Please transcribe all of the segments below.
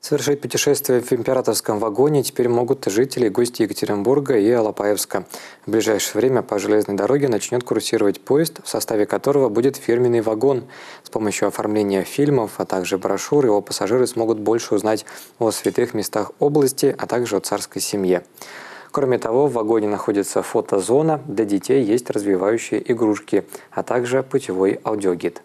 Совершить путешествие в императорском вагоне теперь могут жители и гости Екатеринбурга и Алапаевска. В ближайшее время по железной дороге начнет курсировать поезд, в составе которого будет фирменный вагон. С помощью оформления фильмов, а также брошюр, его пассажиры смогут больше узнать о святых местах области, а также о царской семье. Кроме того, в вагоне находится фотозона, для детей есть развивающие игрушки, а также путевой аудиогид.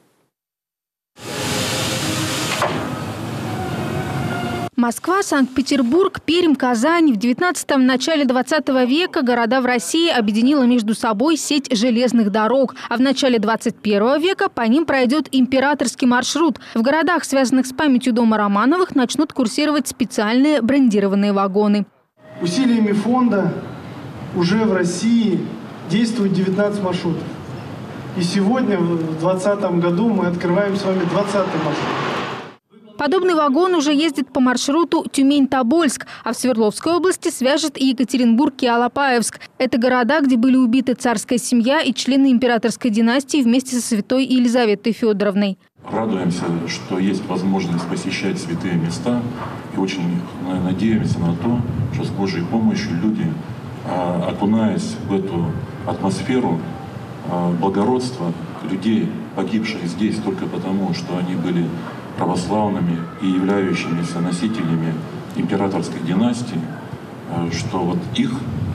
Москва, Санкт-Петербург, Пермь, Казань. В 19-м, начале 20 века города в России объединила между собой сеть железных дорог. А в начале 21 века по ним пройдет императорский маршрут. В городах, связанных с памятью дома Романовых, начнут курсировать специальные брендированные вагоны. Усилиями фонда уже в России действует 19 маршрутов. И сегодня, в 2020 году, мы открываем с вами 20-й маршрут. Подобный вагон уже ездит по маршруту Тюмень-Тобольск, а в Свердловской области свяжет и Екатеринбург, и Алапаевск. Это города, где были убиты царская семья и члены императорской династии вместе со святой Елизаветой Федоровной. Радуемся, что есть возможность посещать святые места, и очень надеемся на то, что с Божьей помощью люди, окунаясь в эту атмосферу благородства людей, погибших здесь только потому, что они были православными и являющимися носителями императорской династии, что вот их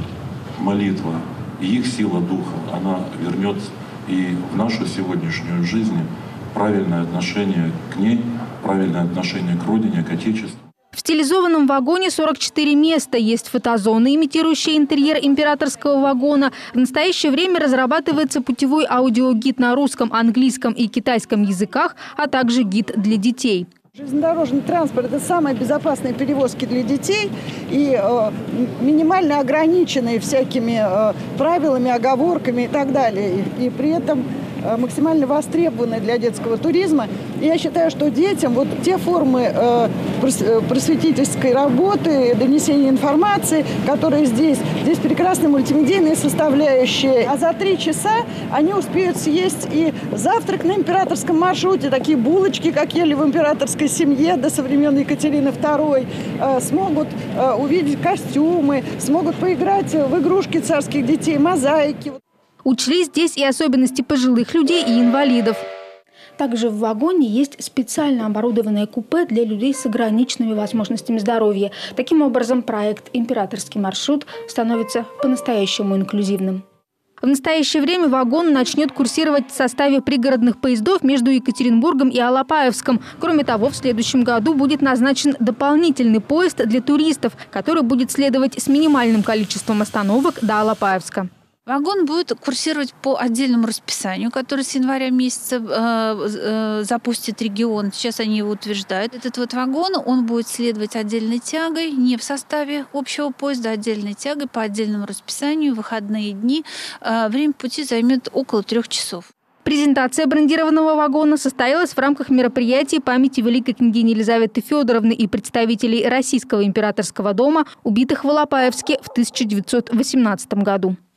молитва и их сила духа, она вернет и в нашу сегодняшнюю жизнь правильное отношение к ней, правильное отношение к родине, к Отечеству. В стилизованном вагоне 44 места. Есть фотозоны, имитирующие интерьер императорского вагона. В настоящее время разрабатывается путевой аудиогид на русском, английском и китайском языках, а также гид для детей. Железнодорожный транспорт – это самые безопасные перевозки для детей и минимально ограниченные всякими правилами, оговорками и так далее. И при этом максимально востребованные для детского туризма. И я считаю, что детям вот те формы просветительской работы, донесения информации, которые здесь прекрасные мультимедийные составляющие. А за 3 часа они успеют съесть и завтрак на императорском маршруте, такие булочки, как ели в императорской семье до со времен Екатерины II, смогут увидеть костюмы, смогут поиграть в игрушки царских детей, мозаики. Учли здесь и особенности пожилых людей и инвалидов. Также в вагоне есть специально оборудованное купе для людей с ограниченными возможностями здоровья. Таким образом, проект «Императорский маршрут» становится по-настоящему инклюзивным. В настоящее время вагон начнет курсировать в составе пригородных поездов между Екатеринбургом и Алапаевском. Кроме того, в следующем году будет назначен дополнительный поезд для туристов, который будет следовать с минимальным количеством остановок до Алапаевска. Вагон будет курсировать по отдельному расписанию, которое с января месяца запустит регион. Сейчас они его утверждают. Этот вот вагон, он будет следовать отдельной тягой, не в составе общего поезда, а отдельной тягой по отдельному расписанию, выходные дни. Время пути займет около 3 часов. Презентация брендированного вагона состоялась в рамках мероприятий памяти великой княгини Елизаветы Федоровны и представителей Российского императорского дома, убитых в Алапаевске в 1918 году.